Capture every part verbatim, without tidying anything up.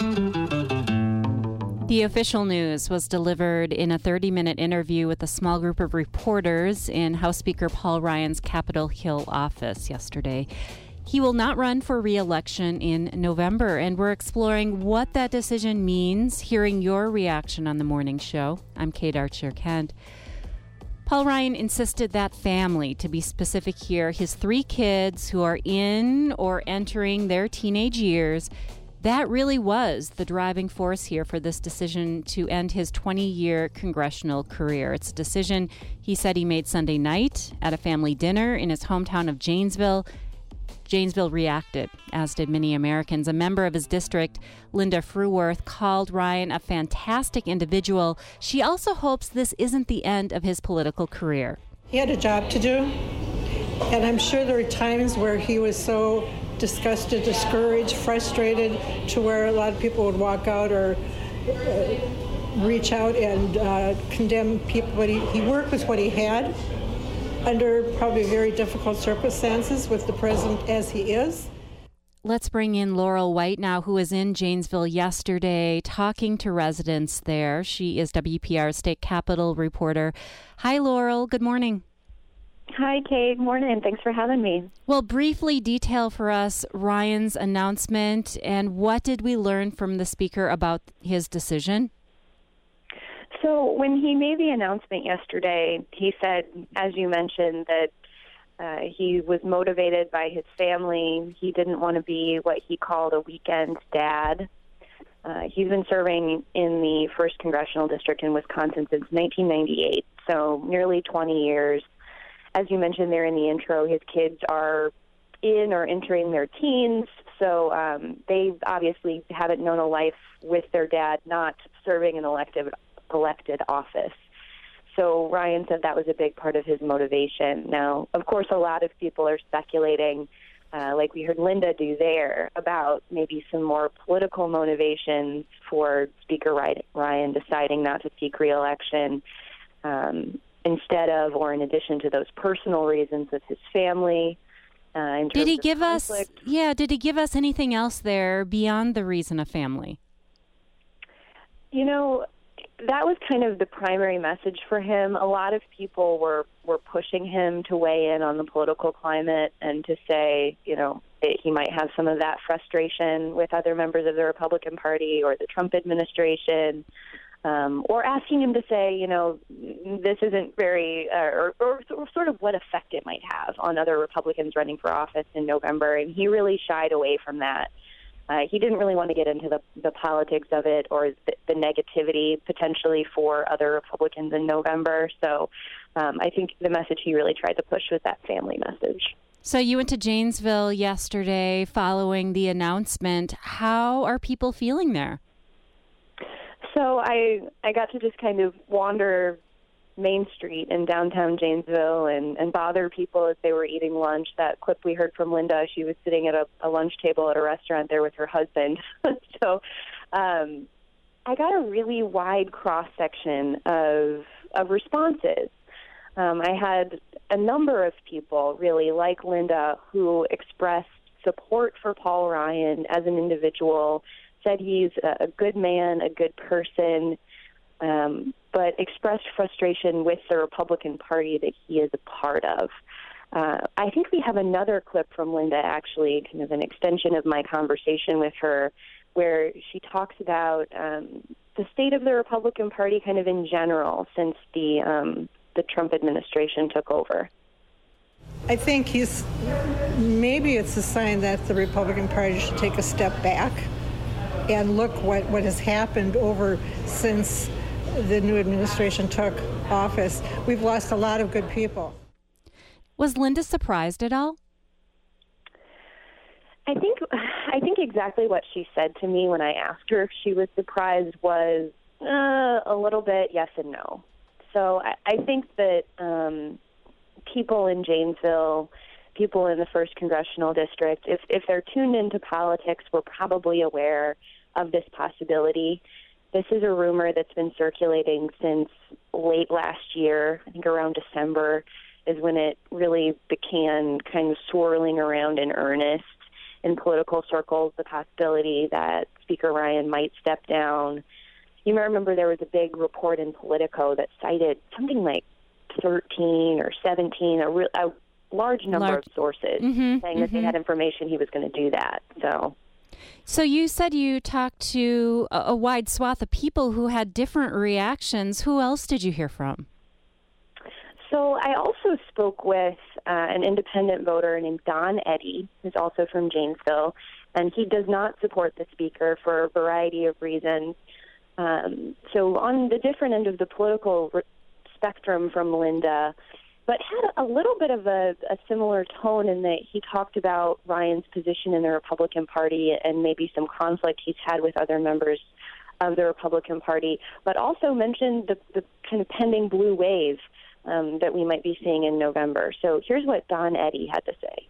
The official news was delivered in a thirty-minute interview with a small group of reporters in House Speaker Paul Ryan's Capitol Hill office yesterday. He will not run for re-election in November, and we're exploring what that decision means, hearing your reaction on the morning show. I'm Kate Archer-Kent. Paul Ryan insisted that family, to be specific here, his three kids who are in or entering their teenage years, that really was the driving force here for this decision to end his twenty-year congressional career. It's a decision he said he made Sunday night at a family dinner in his hometown of Janesville. Janesville reacted, as did many Americans. A member of his district, Linda Fruworth, called Ryan a fantastic individual. She also hopes this isn't the end of his political career. He had a job to do, and I'm sure there were times where he was so disgusted, discouraged, frustrated, to where a lot of people would walk out or uh, reach out and uh, condemn people. But he, he worked with what he had under probably very difficult circumstances with the president as he is. Let's bring in Laurel White now, who was in Janesville yesterday talking to residents there. She is W P R's state capitol reporter. Hi, Laurel. Good morning. Hi, Kate. Morning. Thanks for having me. Well, briefly detail for us Ryan's announcement, and what did we learn from the speaker about his decision? So when he made the announcement yesterday, he said, as you mentioned, that uh, he was motivated by his family. He didn't want to be what he called a weekend dad. Uh, he's been serving in the first Congressional District in Wisconsin since nineteen ninety-eight, so nearly twenty years. As you mentioned there in the intro, his kids are in or entering their teens, so um, they obviously haven't known a life with their dad not serving an elective elected office. So Ryan said that was a big part of his motivation. Now, of course, a lot of people are speculating, uh, like we heard Linda do there, about maybe some more political motivations for Speaker Ryan deciding not to seek re-election um, instead of or in addition to those personal reasons with his family. Uh, in did he give conflict. us, yeah, did he give us anything else there beyond the reason of family? You know, that was kind of the primary message for him. A lot of people were, were pushing him to weigh in on the political climate and to say, you know, that he might have some of that frustration with other members of the Republican Party or the Trump administration, um, or asking him to say, you know, this isn't very, uh, or, or, or sort of what effect it might have on other Republicans running for office in November. And he really shied away from that. Uh, he didn't really want to get into the, the politics of it or the, the negativity potentially for other Republicans in November. So um, I think the message he really tried to push was that family message. So you went to Janesville yesterday following the announcement. How are people feeling there? So I I got to just kind of wander Main Street in downtown Janesville and, and bother people as they were eating lunch. That clip we heard from Linda, she was sitting at a, a lunch table at a restaurant there with her husband. so um, I got a really wide cross-section of, of responses. Um, I had a number of people, really, like Linda, who expressed support for Paul Ryan as an individual, said he's a, a good man, a good person, Um, but expressed frustration with the Republican Party that he is a part of. Uh, I think we have another clip from Linda, actually, kind of an extension of my conversation with her, where she talks about um, the state of the Republican Party kind of in general since the um, the Trump administration took over. I think he's, maybe it's a sign that the Republican Party should take a step back and look what, what has happened over since the new administration took office. We've lost a lot of good people. Was Linda surprised at all? I think I think exactly what she said to me when I asked her if she was surprised was uh, a little bit yes and no. So I, I think that um, people in Janesville, people in the first Congressional District, if, if they're tuned into politics, were probably aware of this possibility. This is a rumor that's been circulating since late last year. I think around December is when it really began kind of swirling around in earnest. in political circles the possibility that Speaker Ryan might step down. You might remember there was a big report in Politico that cited something like thirteen or seventeen, a, re- a large number large. of sources mm-hmm, saying mm-hmm. that they had information he was going to do that. So. So you said you talked to a, a wide swath of people who had different reactions. Who else did you hear from? So I also spoke with uh, an independent voter named Don Eddy, who's also from Janesville, and he does not support the speaker for a variety of reasons. Um, so on the different end of the political re- spectrum from Linda, but had a little bit of a, a similar tone in that he talked about Ryan's position in the Republican Party and maybe some conflict he's had with other members of the Republican Party, but also mentioned the, the kind of pending blue wave um, that we might be seeing in November. So here's what Don Eddy had to say.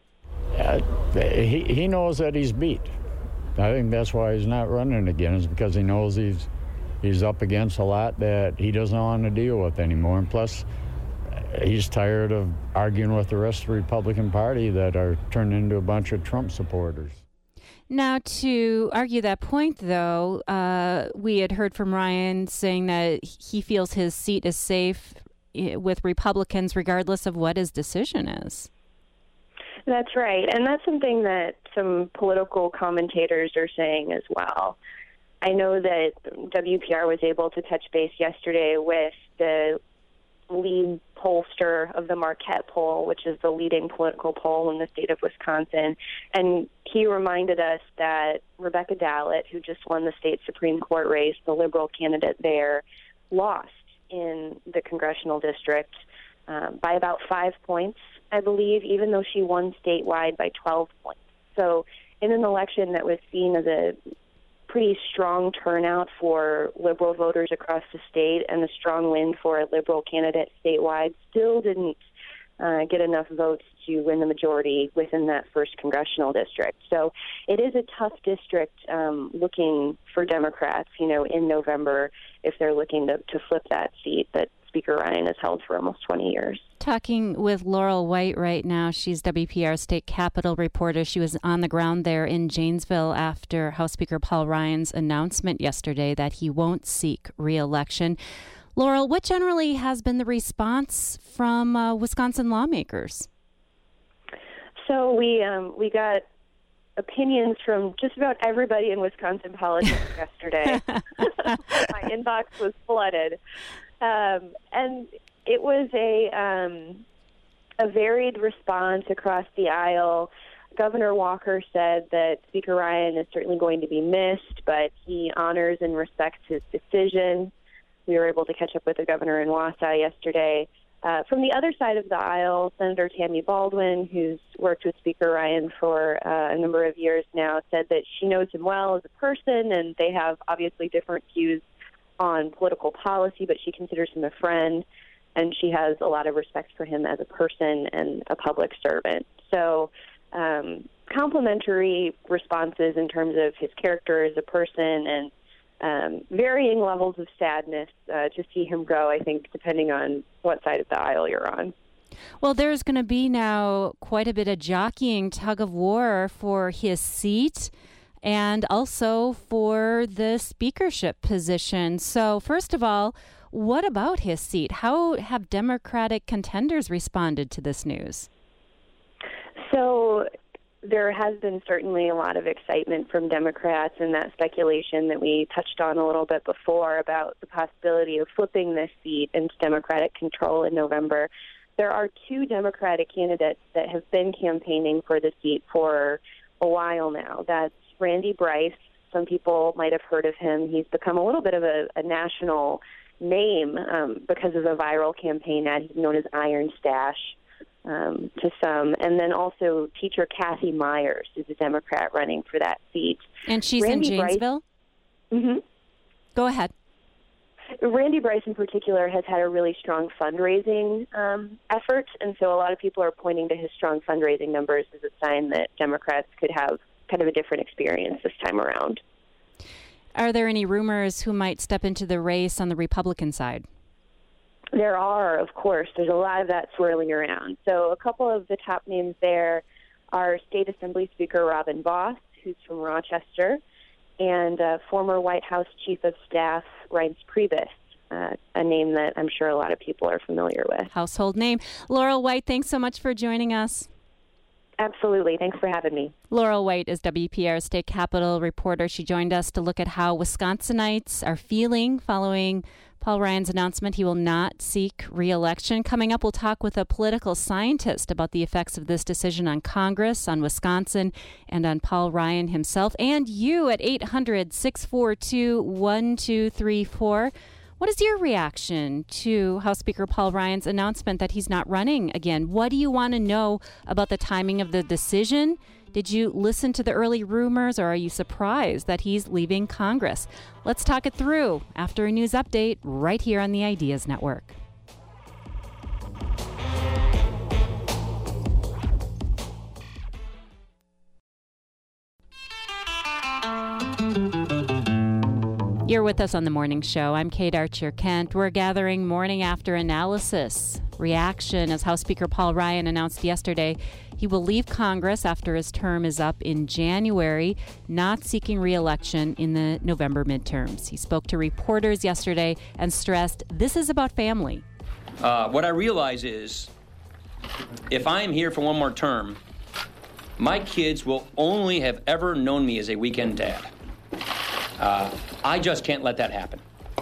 Uh, he, he knows that he's beat. I think that's why he's not running again, is because he knows he's he's up against a lot that he doesn't want to deal with anymore. And plus, he's tired of arguing with the rest of the Republican Party that are turned into a bunch of Trump supporters. Now, to argue that point, though, uh, we had heard from Ryan saying that he feels his seat is safe with Republicans regardless of what his decision is. That's right. And that's something that some political commentators are saying as well. I know that W P R was able to touch base yesterday with the lead pollster of the Marquette poll, which is the leading political poll in the state of Wisconsin. And he reminded us that Rebecca Dallett, who just won the state Supreme Court race, the liberal candidate there, lost in the congressional district um, by about five points, I believe, even though she won statewide by twelve points. So in an election that was seen as a pretty strong turnout for liberal voters across the state and a strong win for a liberal candidate statewide, still didn't uh, get enough votes to win the majority within that first congressional district. So it is a tough district um, looking for Democrats, you know, in November if they're looking to, to flip that seat that Speaker Ryan has held for almost twenty years. Talking with Laurel White right now. She's W P R State Capitol reporter. She was on the ground there in Janesville after House Speaker Paul Ryan's announcement yesterday that he won't seek re-election. Laurel, what generally has been the response from uh, Wisconsin lawmakers? So we um, we got opinions from just about everybody in Wisconsin politics yesterday. My inbox was flooded. Um, and it was a um, a varied response across the aisle. Governor Walker said that Speaker Ryan is certainly going to be missed, but he honors and respects his decision. We were able to catch up with the governor in Wausau yesterday. Uh, from the other side of the aisle, Senator Tammy Baldwin, who's worked with Speaker Ryan for uh, a number of years now, said that she knows him well as a person, and they have obviously different views on political policy, but she considers him a friend, and she has a lot of respect for him as a person and a public servant. So um, complimentary responses in terms of his character as a person, and um, varying levels of sadness uh, to see him go, I think, depending on what side of the aisle you're on. Well, there's going to be now quite a bit of jockeying, tug of war for his seat and also for the speakership position. So first of all, what about his seat? How have Democratic contenders responded to this news? So there has been certainly a lot of excitement from Democrats, and that speculation that we touched on a little bit before about the possibility of flipping this seat into Democratic control in November. There are two Democratic candidates that have been campaigning for the seat for a while now. That's Randy Bryce. Some people might have heard of him. He's become a little bit of a, a national name um, because of a viral campaign ad. He's known as Iron Stash um, to some. And then also teacher Kathy Myers is a Democrat running for that seat. And she's Randy in Janesville? Bryce, mm-hmm. Go ahead. Randy Bryce in particular has had a really strong fundraising um, effort, and so a lot of people are pointing to his strong fundraising numbers as a sign that Democrats could have kind of a different experience this time around. Are there any rumors who might step into the race on the Republican side? There are, of course. There's a lot of that swirling around. So a couple of the top names there are State Assembly Speaker Robin Vos, who's from Rochester, and uh, former White House Chief of Staff Reince Priebus, uh, a name that I'm sure a lot of people are familiar with. Household name. Laurel White, thanks so much for joining us. Absolutely. Thanks for having me. Laurel White is W P R State Capitol reporter. She joined us to look at how Wisconsinites are feeling following Paul Ryan's announcement he will not seek re-election. Coming up, we'll talk with a political scientist about the effects of this decision on Congress, on Wisconsin, and on Paul Ryan himself. And you at eight hundred, six four two, one two three four. What is your reaction to House Speaker Paul Ryan's announcement that he's not running again? What do you want to know about the timing of the decision? Did you listen to the early rumors, or are you surprised that he's leaving Congress? Let's talk it through after a news update right here on the Ideas Network. You're with us on the morning show. I'm Kate Archer-Kent. We're gathering morning after analysis reaction as House Speaker Paul Ryan announced yesterday he will leave Congress after his term is up in January, not seeking re-election in the November midterms. He spoke to reporters yesterday and stressed this is about family. Uh, what I realize is if I am here for one more term, my kids will only have ever known me as a weekend dad. Uh, I just can't let that happen.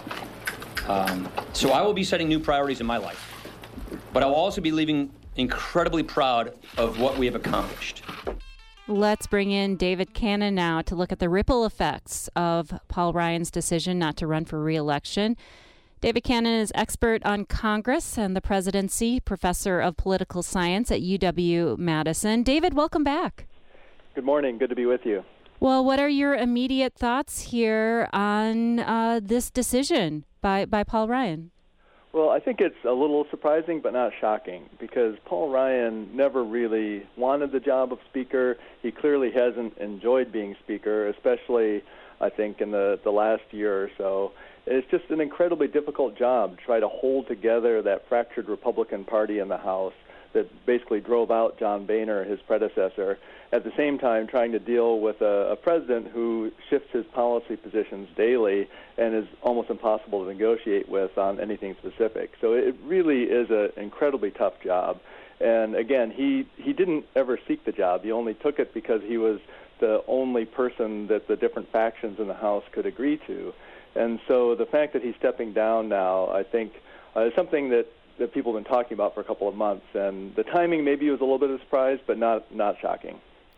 Um, so I will be setting new priorities in my life. But I will also be leaving incredibly proud of what we have accomplished. Let's bring in David Cannon now to look at the ripple effects of Paul Ryan's decision not to run for re-election. David Cannon is expert on Congress and the presidency, professor of political science at U W Madison. David, welcome back. Good morning. Good to be with you. Well, what are your immediate thoughts here on uh, this decision by, by Paul Ryan? Well, I think it's a little surprising but not shocking because Paul Ryan never really wanted the job of Speaker. He clearly hasn't enjoyed being Speaker, especially, I think, in the, the last year or so. It's just an incredibly difficult job to try to hold together that fractured Republican Party in the House that basically drove out John Boehner, his predecessor, at the same time trying to deal with a, a president who shifts his policy positions daily and is almost impossible to negotiate with on anything specific. So it really is an incredibly tough job. And again, he, he didn't ever seek the job. He only took it because he was the only person that the different factions in the House could agree to. And so the fact that he's stepping down now, I think, uh, is something that that people have been talking about for a couple of months. And the timing maybe was a little bit of a surprise, but not not shocking.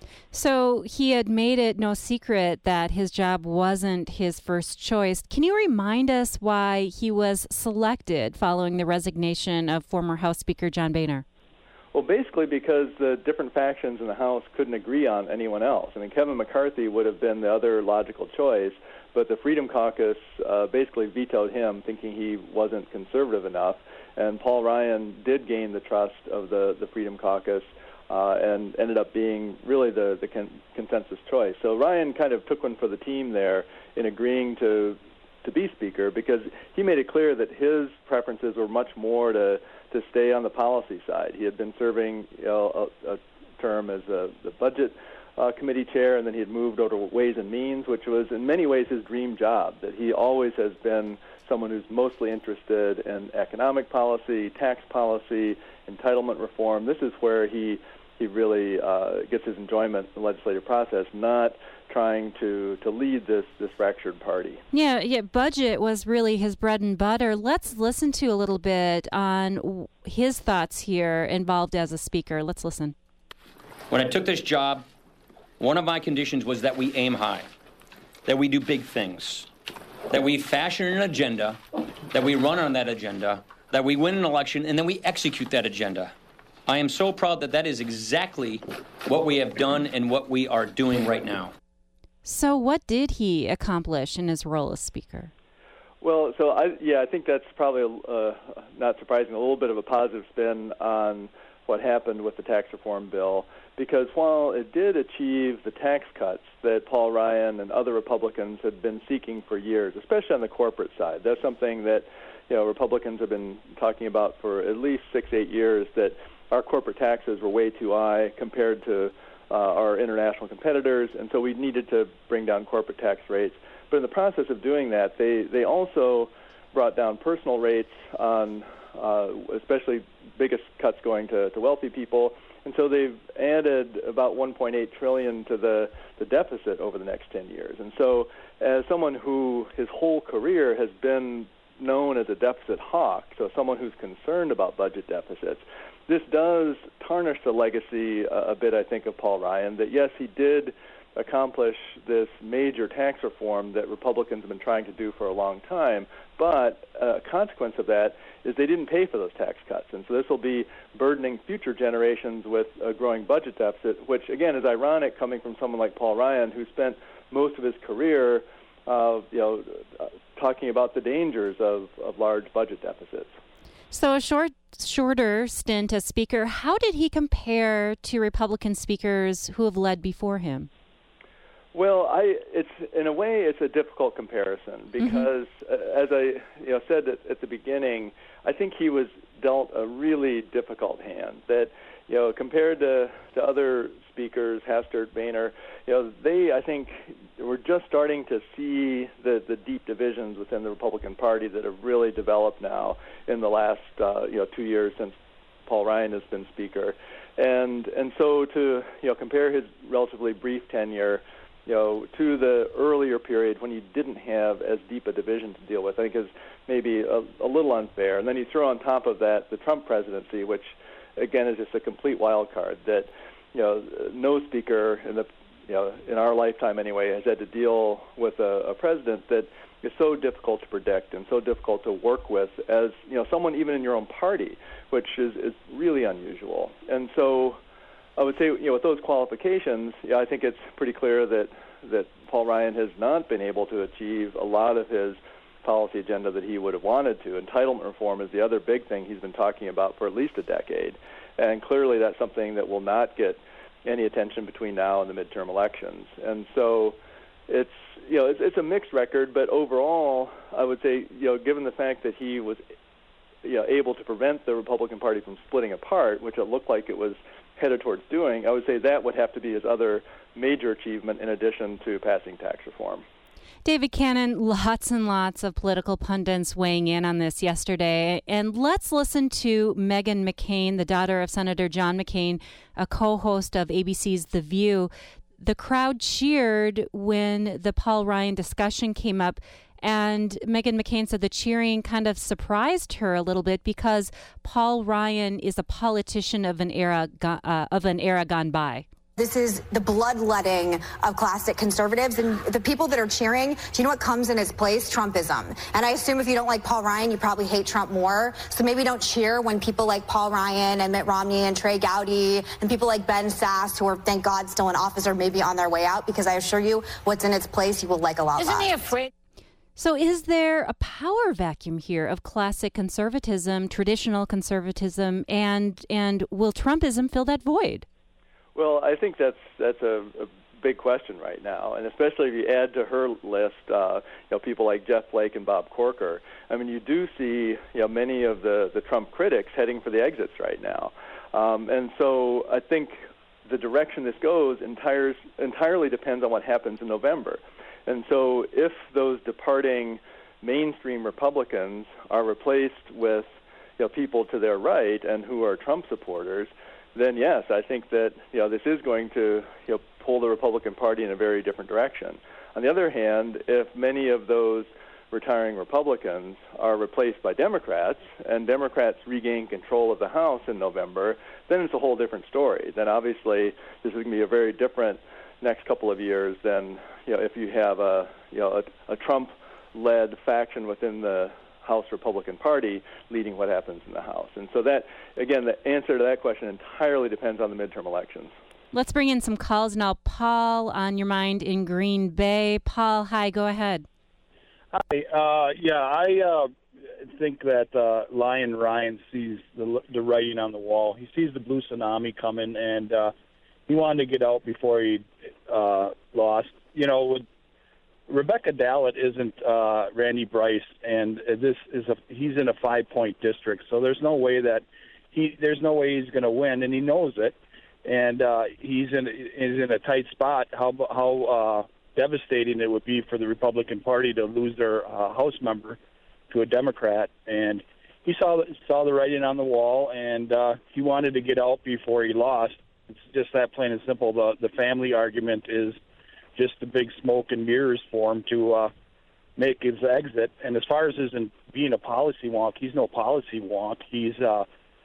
So he had made it no secret that his job wasn't his first choice. Can you remind us why he was selected following the resignation of former House Speaker John Boehner? Well, basically because the different factions in the House couldn't agree on anyone else. I mean, Kevin McCarthy would have been the other logical choice, but the Freedom Caucus uh, basically vetoed him, thinking he wasn't conservative enough. And Paul Ryan did gain the trust of the, the Freedom Caucus uh, and ended up being really the, the con- consensus choice. So Ryan kind of took one for the team there in agreeing to to be Speaker because he made it clear that his preferences were much more to, to stay on the policy side. He had been serving you know, a, a term as a, the Budget uh, Committee chair, and then he had moved over to Ways and Means, which was in many ways his dream job, that he always has been someone who's mostly interested in economic policy, tax policy, entitlement reform. This is where he he really uh, gets his enjoyment in the legislative process, not trying to, to lead this, this fractured party. Yeah, yeah, budget was really his bread and butter. Let's listen to a little bit on his thoughts here involved as a speaker. Let's listen. When I took this job, one of my conditions was that we aim high, that we do big things, that we fashion an agenda, that we run on that agenda, that we win an election, and then we execute that agenda. I am so proud that that is exactly what we have done and what we are doing right now. So what did he accomplish in his role as Speaker? Well, so I, yeah, I think that's probably, uh, not surprising, a little bit of a positive spin on what happened with the tax reform bill, because while it did achieve the tax cuts that Paul Ryan and other Republicans had been seeking for years, especially on the corporate side, that's something that you know Republicans have been talking about for at least six, eight years, that our corporate taxes were way too high compared to uh, our international competitors, and so we needed to bring down corporate tax rates. But in the process of doing that, they, they also brought down personal rates on uh, especially biggest cuts going to, to wealthy people. And so they've added about one point eight trillion dollars to the, the deficit over the next ten years. And so as someone who his whole career has been known as a deficit hawk, so someone who's concerned about budget deficits, this does tarnish the legacy a, a bit, I think, of Paul Ryan, that yes, he did accomplish this major tax reform that Republicans have been trying to do for a long time, but a consequence of that is they didn't pay for those tax cuts. And so this will be burdening future generations with a growing budget deficit, which, again, is ironic coming from someone like Paul Ryan, who spent most of his career uh, you know, uh, talking about the dangers of, of large budget deficits. So a short, shorter stint as Speaker, how did he compare to Republican speakers who have led before him? Well, I, it's in a way it's a difficult comparison because, mm-hmm. uh, as I you know said at, at the beginning, I think he was dealt a really difficult hand. That you know compared to, to other speakers, Hastert, Boehner, you know they I think were just starting to see the, the deep divisions within the Republican Party that have really developed now in the last uh, you know two years since Paul Ryan has been Speaker, and and so to you know compare his relatively brief tenure, you know, to the earlier period when you didn't have as deep a division to deal with, I think is maybe a, a little unfair. And then you throw on top of that the Trump presidency, which, again, is just a complete wild card that, you know, no speaker in the, you know, in our lifetime anyway, has had to deal with a, a president that is so difficult to predict and so difficult to work with as, you know, someone even in your own party, which is, is really unusual. And so I would say, you know, with those qualifications, yeah, I think it's pretty clear that, that Paul Ryan has not been able to achieve a lot of his policy agenda that he would have wanted to. Entitlement reform is the other big thing he's been talking about for at least a decade, and clearly that's something that will not get any attention between now and the midterm elections. And so it's, you know, it's, it's a mixed record, but overall, I would say, you know, given the fact that he was, you know, able to prevent the Republican Party from splitting apart, which it looked like it was headed towards doing, I would say that would have to be his other major achievement in addition to passing tax reform. David Cannon, lots and lots of political pundits weighing in on this yesterday. And let's listen to Meghan McCain, the daughter of Senator John McCain, a co-host of A B C's The View. The crowd cheered when the Paul Ryan discussion came up. And Meghan McCain said the cheering kind of surprised her a little bit because Paul Ryan is a politician of an era go- uh, of an era gone by. This is the bloodletting of classic conservatives, and the people that are cheering, do you know what comes in its place? Trumpism. And I assume if you don't like Paul Ryan, you probably hate Trump more. So maybe don't cheer when people like Paul Ryan and Mitt Romney and Trey Gowdy and people like Ben Sasse, who are, thank God, still in office, are maybe on their way out, because I assure you what's in its place you will like a lot less. Isn't he afraid? So is there a power vacuum here of classic conservatism, traditional conservatism, and and will Trumpism fill that void? Well, I think that's that's a, a big question right now, and especially if you add to her list, uh, you know, people like Jeff Flake and Bob Corker. I mean, you do see, you know, many of the, the Trump critics heading for the exits right now, um, and so I think the direction this goes entires, entirely depends on what happens in November. And so if those departing mainstream Republicans are replaced with, you know, people to their right and who are Trump supporters, then yes, I think that, you know, this is going to, you know, pull the Republican Party in a very different direction. On the other hand, if many of those retiring Republicans are replaced by Democrats and Democrats regain control of the House in November, then it's a whole different story. Then obviously this is going to be a very different next couple of years than, you know, if you have a, you know, a, a Trump-led faction within the House Republican Party leading what happens in the House. And so that, again, the answer to that question entirely depends on the midterm elections. Let's bring in some calls now. Paul, on your mind in Green Bay. Paul, hi, go ahead. Hi. Uh, yeah, I uh, think that uh, Lion Ryan sees the, the writing on the wall. He sees the blue tsunami coming, and uh, he wanted to get out before he uh, lost. You know, with Rebecca Dallett isn't uh, Randy Bryce, and this is a he's in a five-point district, so there's no way that he there's no way he's going to win, and he knows it. and uh, he's in is in a tight spot. How how uh, devastating it would be for the Republican Party to lose their uh, House member to a Democrat, and he saw saw the writing on the wall, and uh, he wanted to get out before he lost. It's just that plain and simple. The the family argument is just a big smoke and mirrors for him to uh, make his exit. And as far as his in, being a policy wonk, he's no policy wonk. He's uh,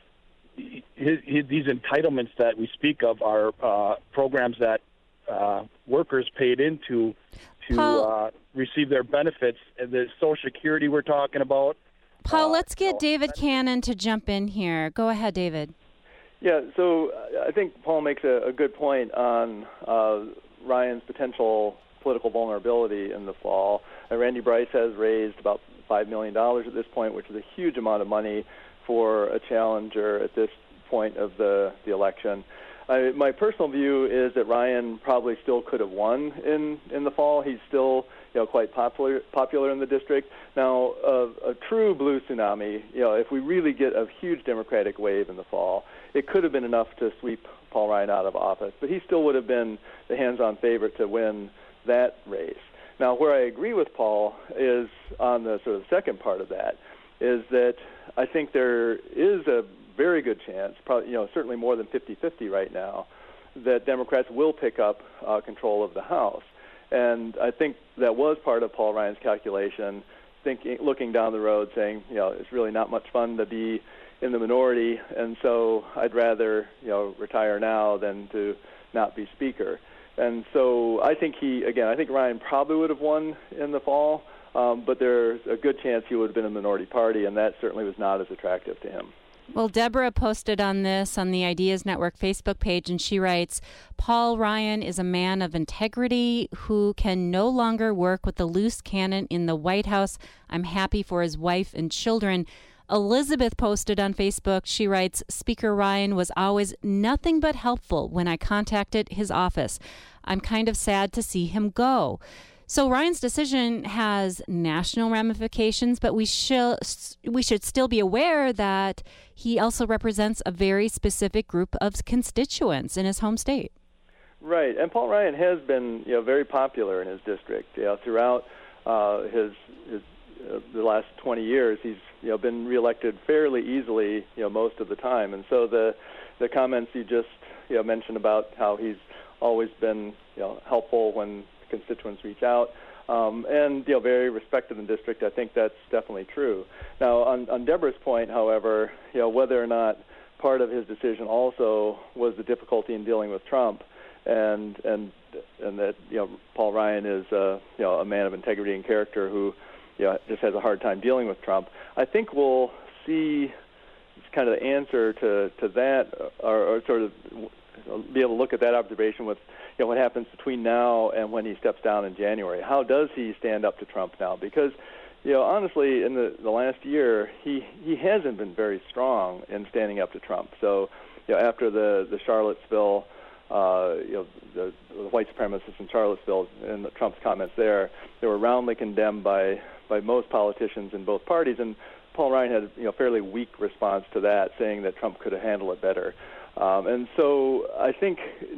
his, his, these entitlements that we speak of are uh, programs that uh, workers paid into to Paul, uh, receive their benefits. And the Social Security we're talking about. Paul, uh, let's get you know, David Cannon to jump in here. Go ahead, David. Yeah, so I think Paul makes a, a good point on uh, Ryan's potential political vulnerability in the fall. Uh, Randy Bryce has raised about five million dollars at this point, which is a huge amount of money for a challenger at this point of the, the election. I, my personal view is that Ryan probably still could have won in, in the fall. He's still, you know, quite popular popular in the district. Now, a, a true blue tsunami, you know, if we really get a huge Democratic wave in the fall, it could have been enough to sweep Paul Ryan out of office, but he still would have been the hands-on favorite to win that race. Now, where I agree with Paul is on the sort of second part of that, is that I think there is a very good chance, probably, you know, certainly more than fifty-fifty right now, that Democrats will pick up uh, control of the House. And I think that was part of Paul Ryan's calculation, thinking, looking down the road, saying, you know, it's really not much fun to be in the minority, and so I'd rather, you know, retire now than to not be Speaker. And so I think he, again, I think Ryan probably would have won in the fall, um, but there's a good chance he would have been in the minority party, and that certainly was not as attractive to him. Well, Deborah posted on this on the Ideas Network Facebook page, and she writes, Paul Ryan is a man of integrity who can no longer work with the loose cannon in the White House. I'm happy for his wife and children. Elizabeth posted on Facebook, she writes, Speaker Ryan was always nothing but helpful when I contacted his office. I'm kind of sad to see him go. So Ryan's decision has national ramifications, but we should we should still be aware that he also represents a very specific group of constituents in his home state. Right, and Paul Ryan has been, you know, very popular in his district. You know, throughout uh, his his uh, the last twenty years, he's, you know, been reelected fairly easily, you know, most of the time. And so the the comments you just, you know, mentioned about how he's always been, you know, helpful when constituents reach out, um, and, you know, very respected in the district. I think that's definitely true. Now, on, on Deborah's point, however, you know, whether or not part of his decision also was the difficulty in dealing with Trump, and and and that, you know, Paul Ryan is uh, you know, a man of integrity and character who, you know, just has a hard time dealing with Trump. I think we'll see kind of the answer to to that, or, or sort of be able to look at that observation with, you know, what happens between now and when he steps down in January. How does he stand up to Trump now? Because, you know, honestly, in the, the last year, he, he hasn't been very strong in standing up to Trump. So, you know, after the, the Charlottesville, uh, you know, the, the white supremacists in Charlottesville and the Trump's comments there, they were roundly condemned by, by most politicians in both parties. And Paul Ryan had, you know, fairly weak response to that, saying that Trump could have handled it better. Um, and so I think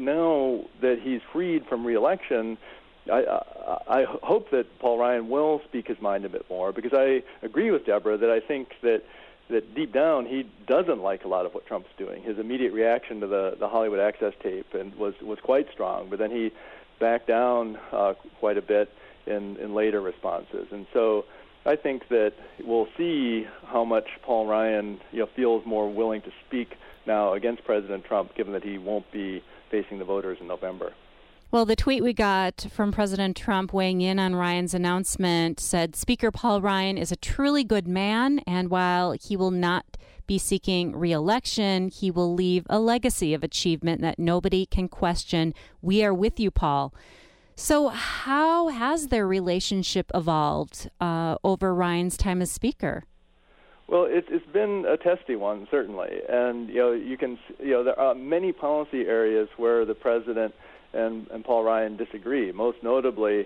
now that he's freed from re-election, I, I, I hope that Paul Ryan will speak his mind a bit more, because I agree with Deborah that I think that, that deep down he doesn't like a lot of what Trump's doing. His immediate reaction to the, the Hollywood Access tape and was, was quite strong, but then he backed down uh, quite a bit in, in later responses. And so I think that we'll see how much Paul Ryan, you know, feels more willing to speak now against President Trump, given that he won't be facing the voters in November. Well, the tweet we got from President Trump weighing in on Ryan's announcement said, Speaker Paul Ryan is a truly good man, and while he will not be seeking re-election, he will leave a legacy of achievement that nobody can question. We are with you, Paul. So how has their relationship evolved uh, over Ryan's time as Speaker? Well, it's it's been a testy one, certainly, and you know you can you know there are many policy areas where the president and, and Paul Ryan disagree. Most notably,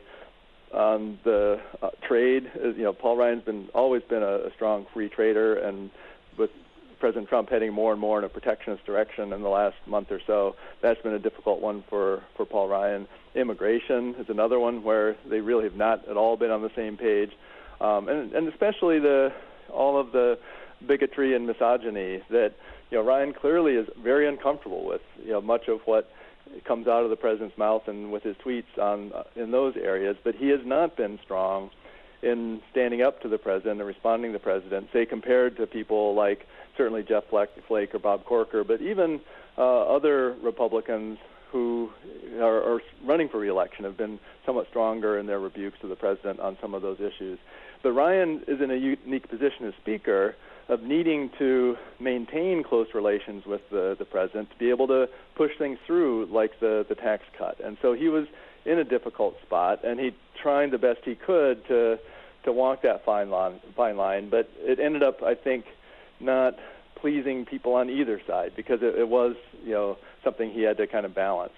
on the uh, trade. You know, Paul Ryan's been always been a, a strong free trader, and with President Trump heading more and more in a protectionist direction in the last month or so. That's been a difficult one for, for Paul Ryan. Immigration is another one where they really have not at all been on the same page. Um, and, and especially the all of the bigotry and misogyny that, you know, Ryan clearly is very uncomfortable with, you know, much of what comes out of the president's mouth and with his tweets on uh, in those areas. But he has not been strong in standing up to the president and responding to the president, say, compared to people like certainly Jeff Flake or Bob Corker, but even uh, other Republicans who are, are running for re-election have been somewhat stronger in their rebukes to the president on some of those issues. But Ryan is in a unique position as Speaker of needing to maintain close relations with the, the president to be able to push things through like the, the tax cut. And so he was in a difficult spot, and he trying the best he could to to walk that fine line, fine line. But it ended up, I think, not pleasing people on either side because it, it was, you know, something he had to kind of balance.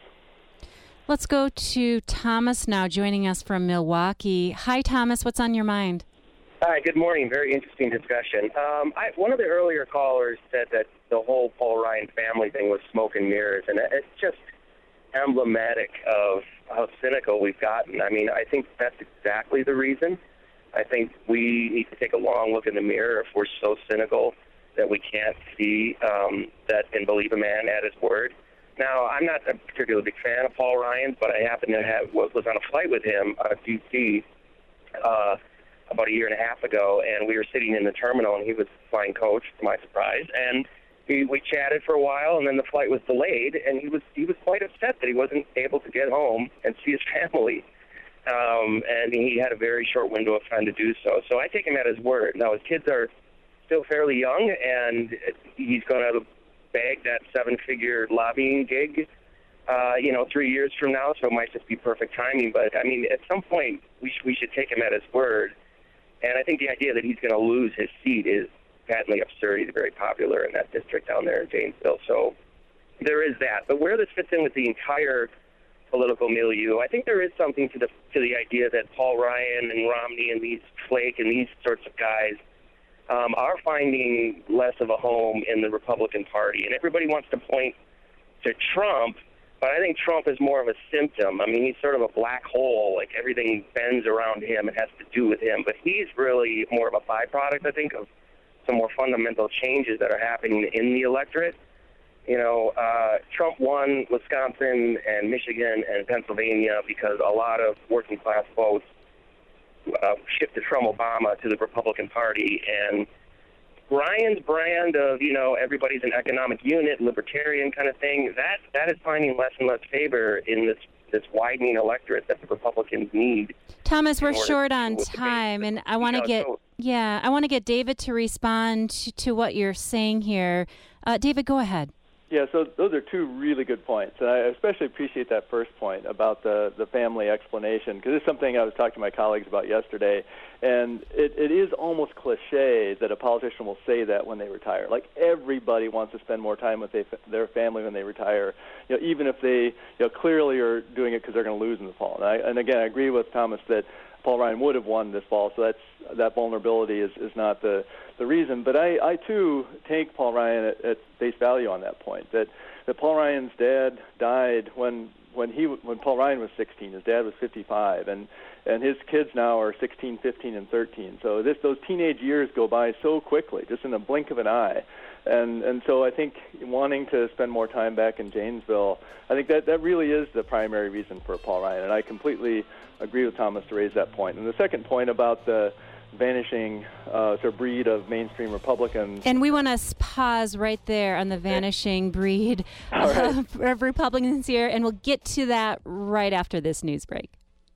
Let's go to Thomas now, joining us from Milwaukee. Hi, Thomas. What's on your mind? Hi, good morning. Very interesting discussion. Um, I, one of the earlier callers said that the whole Paul Ryan family thing was smoke and mirrors, and it's just emblematic of how cynical we've gotten. I mean, I think that's exactly the reason. I think we need to take a long look in the mirror if we're so cynical that we can't see um, that and believe a man at his word. Now, I'm not a particularly big fan of Paul Ryan, but I happen to have was on a flight with him out of D C uh, about a year and a half ago, and we were sitting in the terminal, and he was flying coach, to my surprise, and we, we chatted for a while, and then the flight was delayed, and he was he was quite upset that he wasn't able to get home and see his family, um, and he had a very short window of time to do so. So I take him at his word. Now, his kids are still fairly young, and he's going to bag that seven-figure lobbying gig, uh, you know, three years from now, so it might just be perfect timing. But, I mean, at some point, we, sh- we should take him at his word. And I think the idea that he's going to lose his seat is patently absurd. He's very popular in that district down there in Janesville. So there is that. But where this fits in with the entire political milieu, I think there is something to the to the idea that Paul Ryan and Romney and these Flake and these sorts of guys um, are finding less of a home in the Republican Party. And everybody wants to point to Trump, but I think Trump is more of a symptom. I mean, he's sort of a black hole. Like, everything bends around him. It has to do with him. But he's really more of a byproduct, I think, of some more fundamental changes that are happening in the electorate. You know, uh, Trump won Wisconsin and Michigan and Pennsylvania because a lot of working-class votes uh, shifted from Obama to the Republican Party. And Ryan's brand of, you know, everybody's an economic unit, libertarian kind of thing, that that is finding less and less favor in this this widening electorate that the Republicans need. Thomas, we're short on time, and I want to get so, yeah, I want to get David to respond to, to what you're saying here. Uh, David, go ahead. Yeah, so those are two really good points. And I especially appreciate that first point about the, the family explanation, because it's something I was talking to my colleagues about yesterday. And it, it is almost cliche that a politician will say that when they retire. Like, everybody wants to spend more time with they, their family when they retire, you know, even if they, you know, clearly are doing it because they're going to lose in the fall. And, I, and again, I agree with Thomas that Paul Ryan would have won this fall, so that's that vulnerability is, is not the, the reason. But I, I, too, take Paul Ryan at, at face value on that point, that, that Paul Ryan's dad died when when he when Paul Ryan was sixteen. His dad was fifty-five, and, and his kids now are sixteen, fifteen, and thirteen. So this those teenage years go by so quickly, just in a blink of an eye. And and so I think wanting to spend more time back in Janesville, I think that, that really is the primary reason for Paul Ryan. And I completely agree with Thomas to raise that point. And the second point about the vanishing uh, sort of breed of mainstream Republicans. And we want to pause right there on the vanishing breed of, right. of Republicans here, and we'll get to that right after this news break.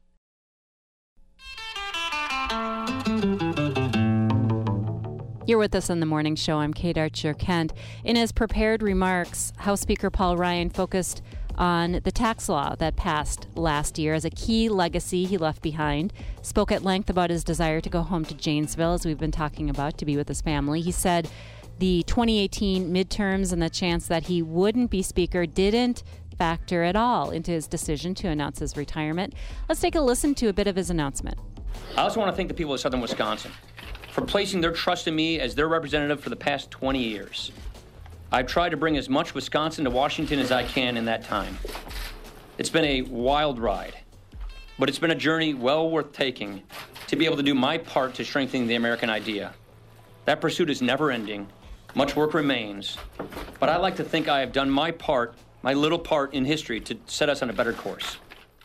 You're with us on the morning show. I'm Kate Archer-Kent. In his prepared remarks, House Speaker Paul Ryan focused on the tax law that passed last year as a key legacy he left behind, spoke at length about his desire to go home to Janesville, as we've been talking about, to be with his family. He said the twenty eighteen midterms and the chance that he wouldn't be Speaker didn't factor at all into his decision to announce his retirement. Let's take a listen to a bit of his announcement. I also want to thank the people of southern Wisconsin for placing their trust in me as their representative for the past twenty years. I've tried to bring as much Wisconsin to Washington as I can in that time. It's been a wild ride, but it's been a journey well worth taking to be able to do my part to strengthen the American idea. That pursuit is never ending. Much work remains, but I like to think I have done my part, my little part in history to set us on a better course.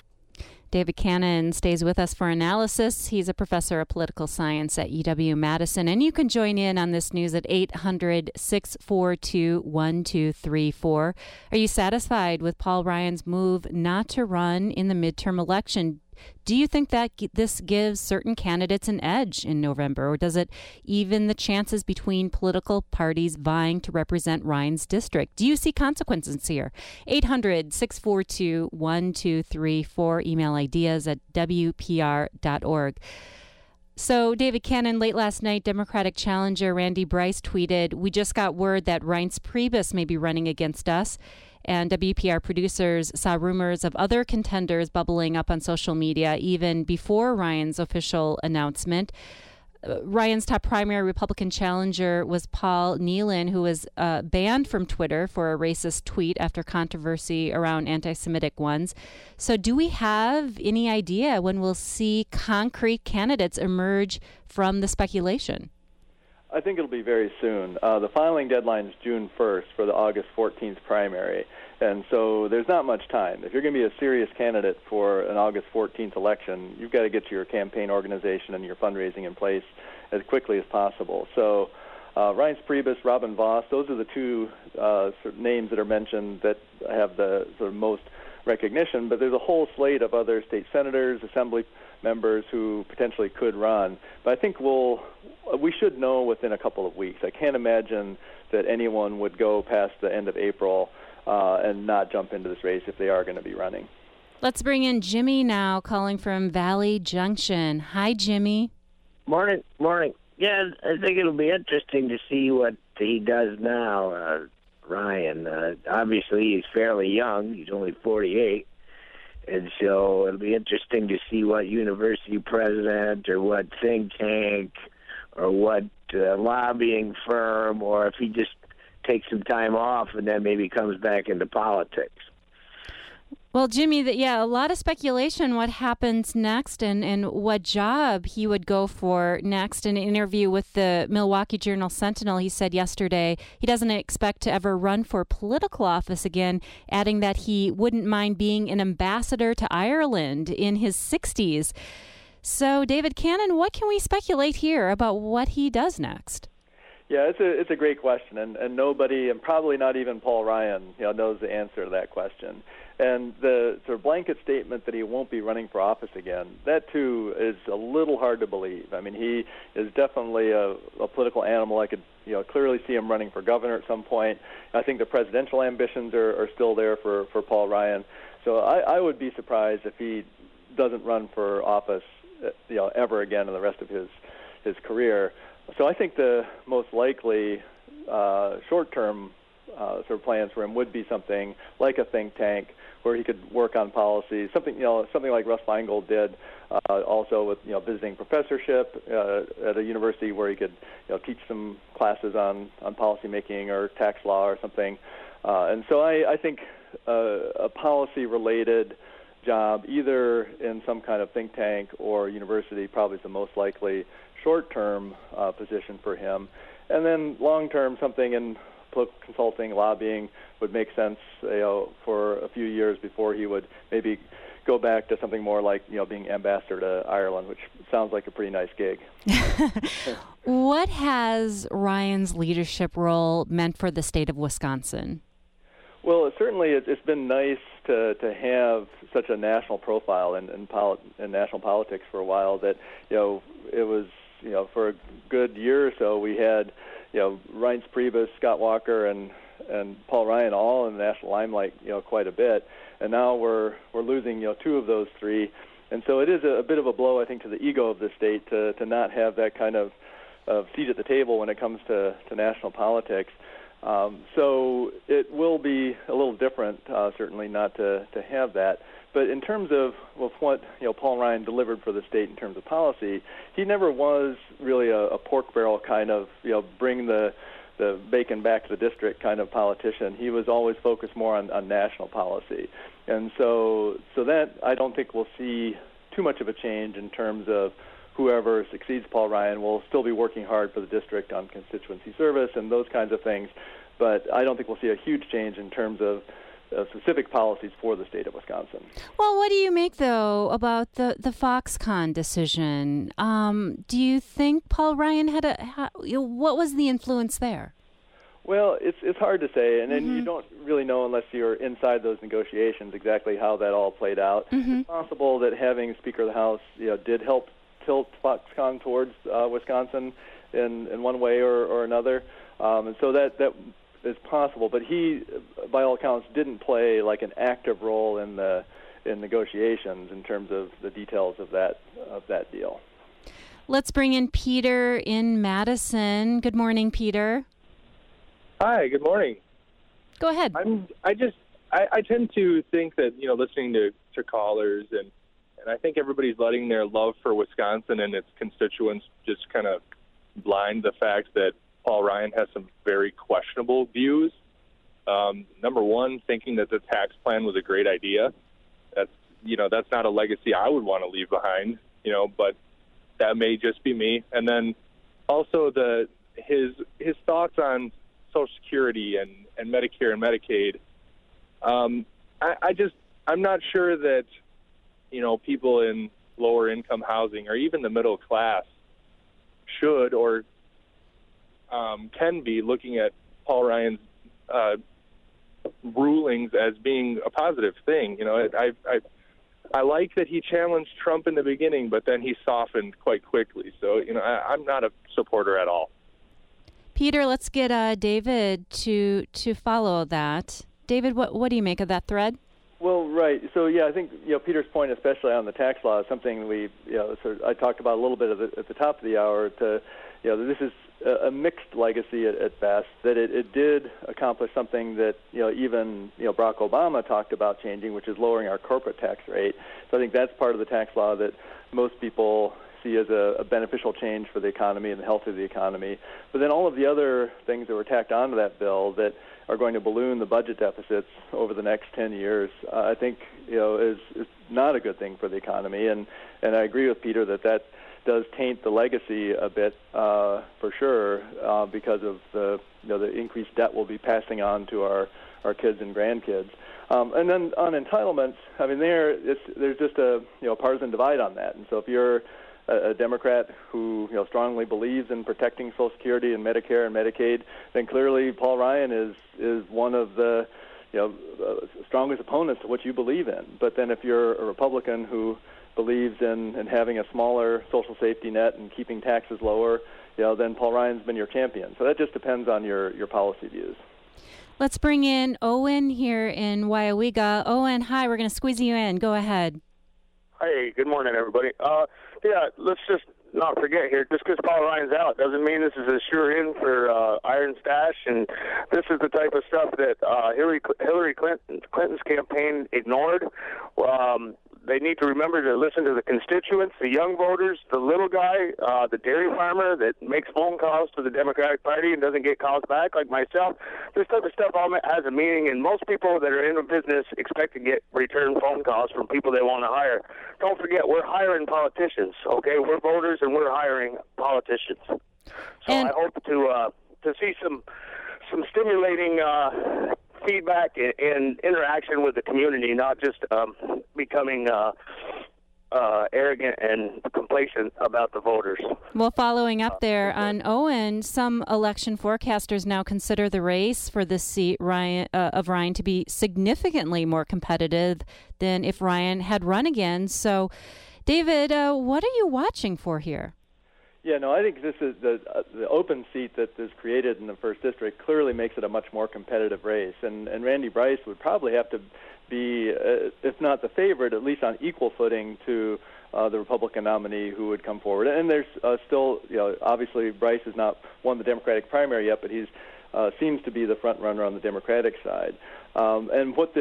David Cannon stays with us for analysis. He's a professor of political science at U W-Madison, and you can join in on this news at eight hundred, six four two, one two three four. Are you satisfied with Paul Ryan's move not to run in the midterm election? Do you think that this gives certain candidates an edge in November, or does it even the chances between political parties vying to represent Ryan's district? Do you see consequences here? eight hundred, six four two, one two three four. Email ideas at w p r dot org. So, David Cannon, late last night, Democratic challenger Randy Bryce tweeted, "We just got word that Reince Priebus may be running against us." And W P R producers saw rumors of other contenders bubbling up on social media even before Ryan's official announcement. Uh, Ryan's top primary Republican challenger was Paul Nealon, who was uh, banned from Twitter for a racist tweet after controversy around anti-Semitic ones. So do we have any idea when we'll see concrete candidates emerge from the speculation? I think it'll be very soon. Uh, the filing deadline is June first for the August fourteenth primary, and so there's not much time. If you're going to be a serious candidate for an August fourteenth election, you've got to get your campaign organization and your fundraising in place as quickly as possible. So uh, Reince Priebus, Robin Vos, those are the two uh, sort of names that are mentioned that have the sort of most recognition, but there's a whole slate of other state senators, assembly members who potentially could run. But I think we'll we should know within a couple of weeks. I can't imagine that anyone would go past the end of April uh, and not jump into this race if they are going to be running. Let's bring in Jimmy now, calling from Valley Junction. Hi, Jimmy. Morning, morning. Yeah, I think it'll be interesting to see what he does now, uh, Ryan. Uh, obviously, he's fairly young. He's only forty-eight. And so it'll be interesting to see what university president or what think tank or what uh, lobbying firm, or if he just takes some time off and then maybe comes back into politics. Well, Jimmy, the, yeah, a lot of speculation what happens next and, and what job he would go for next. In an interview with the Milwaukee Journal-Sentinel, he said yesterday he doesn't expect to ever run for political office again, adding that he wouldn't mind being an ambassador to Ireland in his sixties. So, David Cannon, what can we speculate here about what he does next? Yeah, it's a it's a great question, and, and nobody, and probably not even Paul Ryan, you know, knows the answer to that question. And the sort of blanket statement that he won't be running for office again, that too is a little hard to believe. I mean, he is definitely a, a political animal. I could, you know, clearly see him running for governor at some point. I think the presidential ambitions are, are still there for, for Paul Ryan. So I, I would be surprised if he doesn't run for office, you know, ever again in the rest of his his career. So I think the most likely uh, short-term uh, sort of plans for him would be something like a think tank where he could work on policies, something you know, something like Russ Feingold did, uh, also with you know visiting professorship uh, at a university where he could you know teach some classes on on policymaking or tax law or something. Uh, and so I, I think uh, a policy-related job, either in some kind of think tank or university, probably is the most likely short-term uh, position for him. And then long-term, something in political consulting, lobbying would make sense, you know, for a few years before he would maybe go back to something more like, you know, being ambassador to Ireland, which sounds like a pretty nice gig. What has Ryan's leadership role meant for the state of Wisconsin? Well, it certainly it's been nice to to have such a national profile in in, poli- in national politics for a while. That you know it was you know for a good year or so we had you know Reince Priebus, Scott Walker, and and Paul Ryan all in the national limelight you know quite a bit, and now we're we're losing you know two of those three, and so it is a, a bit of a blow I think to the ego of the state to to not have that kind of of seat at the table when it comes to to national politics. Um, so it will be a little different, uh, certainly not to, to have that. But in terms of well, what you know, Paul Ryan delivered for the state in terms of policy, he never was really a, a pork barrel kind of you know bring the the bacon back to the district kind of politician. He was always focused more on, on national policy, and so so that I don't think we'll see too much of a change in terms of whoever succeeds Paul Ryan will still be working hard for the district on constituency service and those kinds of things. But I don't think we'll see a huge change in terms of uh, specific policies for the state of Wisconsin. Well, what do you make, though, about the, the Foxconn decision? Um, do you think Paul Ryan had a... Ha, you know, what was the influence there? Well, it's it's hard to say, and, mm-hmm. and you don't really know unless you're inside those negotiations exactly how that all played out. Mm-hmm. It's possible that having Speaker of the House you know, did help tilt Foxconn towards uh, Wisconsin in, in one way or, or another, um, and so that, that is possible. But he, by all accounts, didn't play like an active role in the in negotiations in terms of the details of that of that deal. Let's bring in Peter in Madison. Good morning, Peter. Hi, good morning. Go ahead. I'm. I just. I, I tend to think that you know, listening to, to callers, and and I think everybody's letting their love for Wisconsin and its constituents just kind of blind the fact that Paul Ryan has some very questionable views. Um, number one, thinking that the tax plan was a great idea. That's you know, that's not a legacy I would want to leave behind. You know, but that may just be me. And then also the his his thoughts on Social Security and, and Medicare and Medicaid. Um, I, I just, I'm not sure that, you know, people in lower income housing or even the middle class should or um, can be looking at Paul Ryan's uh, rulings as being a positive thing. You know, I, I, I like that he challenged Trump in the beginning, but then he softened quite quickly. So, you know, I, I'm not a supporter at all. Peter, let's get uh, David to to follow that. David, what what do you make of that thread? Well, right. So, yeah, I think you know Peter's point, especially on the tax law, is something we you know sort of, I talked about a little bit at the, at the top of the hour. To you know, this is a, a mixed legacy at, at best. That it, it did accomplish something that you know even you know Barack Obama talked about changing, which is lowering our corporate tax rate. So I think that's part of the tax law that most people see as a, a beneficial change for the economy and the health of the economy. But then all of the other things that were tacked onto that bill that are going to balloon the budget deficits over the next ten years, uh, I think you know is, is not a good thing for the economy. And, and I agree with Peter that that does taint the legacy a bit uh, for sure uh, because of the you know the increased debt we'll be passing on to our, our kids and grandkids. Um, and then on entitlements, I mean there it's, there's just a you know partisan divide on that. And so if you're a Democrat who you know strongly believes in protecting Social Security and Medicare and Medicaid, then clearly Paul Ryan is is one of the you know uh, strongest opponents to what you believe in. But then if you're a Republican who believes in, in having a smaller social safety net and keeping taxes lower, you know then Paul Ryan's been your champion. So that just depends on your, your policy views. Let's bring in Owen here in Waiawega. Owen, hi. We're going to squeeze you in. Go ahead. Hey, good morning, everybody. Uh, yeah, let's just not forget here, just because Paul Ryan's out doesn't mean this is a sure in for uh, Iron Stash, and this is the type of stuff that uh, Hillary Hillary Clinton, Clinton's campaign ignored. Um, they need to remember to listen to the constituents, the young voters, the little guy, uh, the dairy farmer that makes phone calls to the Democratic Party and doesn't get calls back, like myself. This type of stuff all has a meaning, and most people that are in the business expect to get return phone calls from people they want to hire. Don't forget, we're hiring politicians, okay? We're voters, and we're hiring politicians. So and- I hope to uh, to see some some stimulating uh, feedback and, and interaction with the community, not just um, becoming uh, uh, arrogant and complacent about the voters. Well, following up there on Owen, some election forecasters now consider the race for this seat Ryan, uh, of Ryan to be significantly more competitive than if Ryan had run again. So, David, uh, what are you watching for here? Yeah, no, I think this is the uh, the open seat that is created in the first district clearly makes it a much more competitive race, and and Randy Bryce would probably have to be, uh, if not the favorite, at least on equal footing to uh, the Republican nominee who would come forward. And there's uh, still, you know, obviously Bryce has not won the Democratic primary yet, but he's uh, seems to be the front runner on the Democratic side. Um, and what this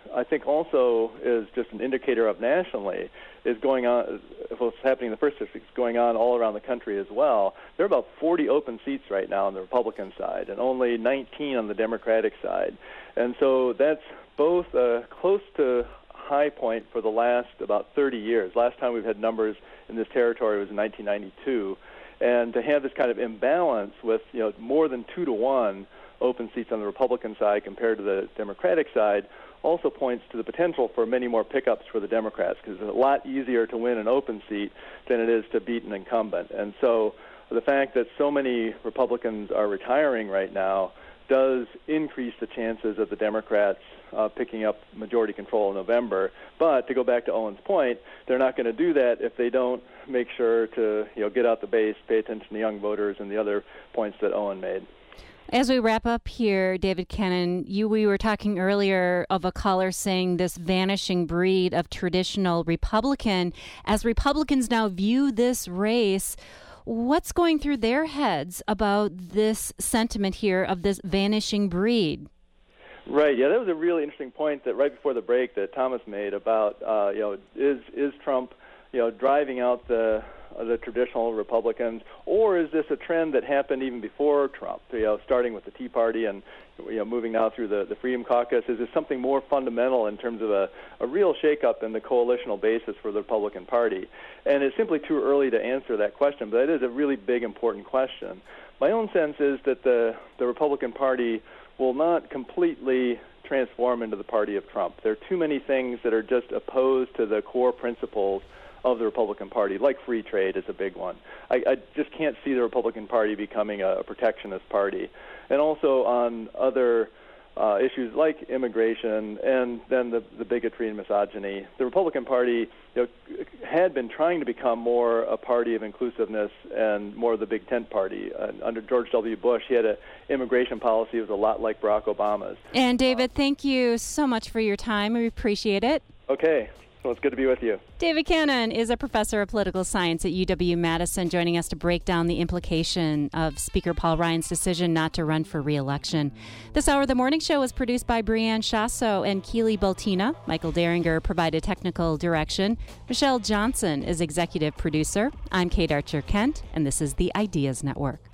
I think also is just an indicator of nationally is going on, what's happening in the first district is going on all around the country as well. There are about forty open seats right now on the Republican side and only nineteen on the Democratic side. And so that's both uh, close to high point for the last about thirty years. Last time we've had numbers in this territory was in nineteen ninety-two. And to have this kind of imbalance with, you know, more than two to one open seats on the Republican side compared to the Democratic side also points to the potential for many more pickups for the Democrats, because it's a lot easier to win an open seat than it is to beat an incumbent. And so the fact that so many Republicans are retiring right now does increase the chances of the Democrats uh, picking up majority control in November. But to go back to Owen's point, they're not going to do that if they don't make sure to, you know, get out the base, pay attention to young voters, and the other points that Owen made. As we wrap up here, David Kennan, you we were talking earlier of a caller saying this vanishing breed of traditional Republican. As Republicans now view this race, what's going through their heads about this sentiment here of this vanishing breed? Right. Yeah, that was a really interesting point that right before the break that Thomas made about, uh, you know, is is Trump, you know, driving out the uh, the traditional Republicans, or is this a trend that happened even before Trump? You know, starting with the Tea Party and, you know, moving now through the, the Freedom Caucus. Is this something more fundamental in terms of a, a real shakeup in the coalitional basis for the Republican Party? And it's simply too early to answer that question, but it is a really big, important question. My own sense is that the the Republican Party will not completely transform into the party of Trump. There are too many things that are just opposed to the core principles of the Republican Party, like free trade is a big one. I, I just can't see the Republican Party becoming a, a protectionist party. And also on other uh, issues like immigration and then the, the bigotry and misogyny, the Republican Party, you know, had been trying to become more a party of inclusiveness and more of the big tent party. Uh, under George W. Bush, he had an immigration policy that was a lot like Barack Obama's. And David, thank you so much for your time. We appreciate it. Okay. Well, it's good to be with you. David Kennan is a professor of political science at U W-Madison, joining us to break down the implication of Speaker Paul Ryan's decision not to run for re-election. This hour of the morning show was produced by Brianne Shasso and Keely Bultina. Michael Deringer provided technical direction. Michelle Johnson is executive producer. I'm Kate Archer-Kent, and this is the Ideas Network.